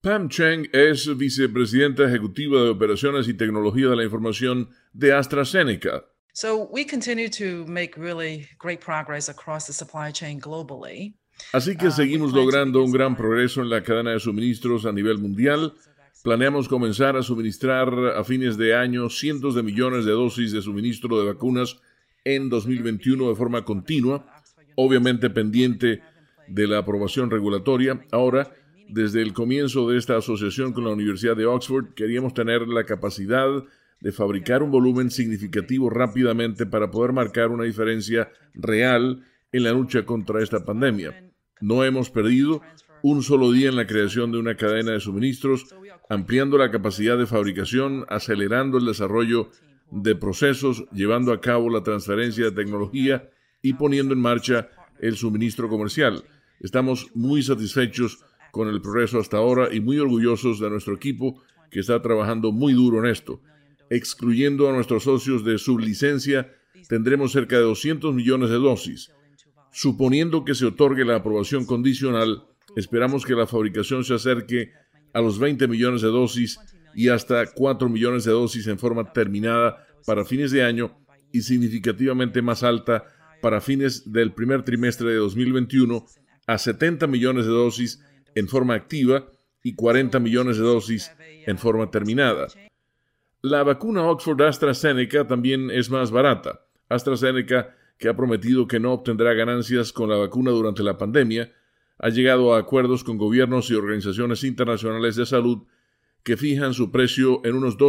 Pam Cheng es vicepresidenta ejecutiva de Operaciones y Tecnología de la Información de AstraZeneca. So we continue to make really great progress across the supply chain globally. Así que We seguimos plan to logrando begin un gran supplying progreso en la cadena de suministros a nivel mundial. Planeamos comenzar a suministrar a fines de año cientos de millones de dosis de suministro de vacunas en 2021 de forma continua, obviamente pendiente de la aprobación regulatoria. Ahora, desde el comienzo de esta asociación con la Universidad de Oxford, queríamos tener la capacidad de fabricar un volumen significativo rápidamente para poder marcar una diferencia real en la lucha contra esta pandemia. No hemos perdido un solo día en la creación de una cadena de suministros, ampliando la capacidad de fabricación, acelerando el desarrollo de procesos, llevando a cabo la transferencia de tecnología y poniendo en marcha el suministro comercial. Estamos muy satisfechos con el progreso hasta ahora y muy orgullosos de nuestro equipo que está trabajando muy duro en esto. Excluyendo a nuestros socios de sublicencia, tendremos cerca de 200 millones de dosis. Suponiendo que se otorgue la aprobación condicional, esperamos que la fabricación se acerque a los 20 millones de dosis y hasta 4 millones de dosis en forma terminada para fines de año y significativamente más alta para fines del primer trimestre de 2021 a 70 millones de dosis en forma activa y 40 millones de dosis en forma terminada. La vacuna Oxford AstraZeneca también es más barata. AstraZeneca, que ha prometido que no obtendrá ganancias con la vacuna durante la pandemia, ha llegado a acuerdos con gobiernos y organizaciones internacionales de salud que fijan su precio en unos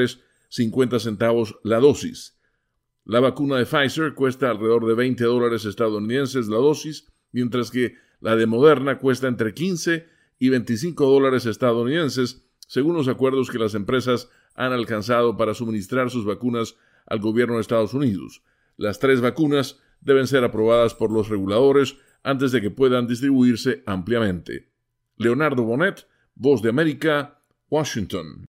$2.50 la dosis. La vacuna de Pfizer cuesta alrededor de $20 estadounidenses la dosis, mientras que la de Moderna cuesta entre $15 y $25 estadounidenses, según los acuerdos que las empresas han alcanzado para suministrar sus vacunas al gobierno de Estados Unidos. Las 3 vacunas deben ser aprobadas por los reguladores antes de que puedan distribuirse ampliamente. Leonardo Bonet, Voz de América, Washington.